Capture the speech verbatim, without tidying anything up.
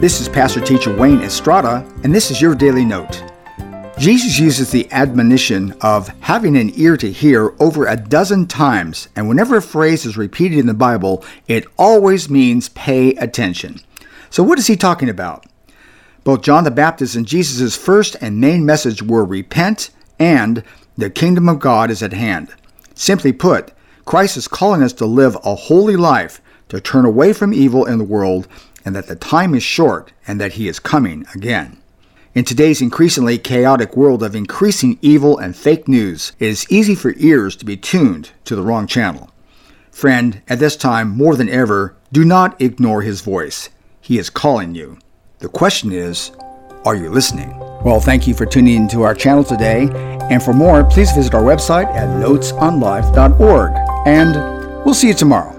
This is Pastor Teacher Wayne Estrada, and this is your Daily Note. Jesus uses the admonition of having an ear to hear over a dozen times, and whenever a phrase is repeated in the Bible, it always means pay attention. So what is he talking about? Both John the Baptist and Jesus' first and main message were repent and the kingdom of God is at hand. Simply put, Christ is calling us to live a holy life, to turn away from evil in the world, and that the time is short and that he is coming again. In today's increasingly chaotic world of increasing evil and fake news, it is easy for ears to be tuned to the wrong channel. Friend, at this time, more than ever, do not ignore his voice. He is calling you. The question is, are you listening? Well, thank you for tuning into our channel today. And for more, please visit our website at notes on life dot org. And we'll see you tomorrow.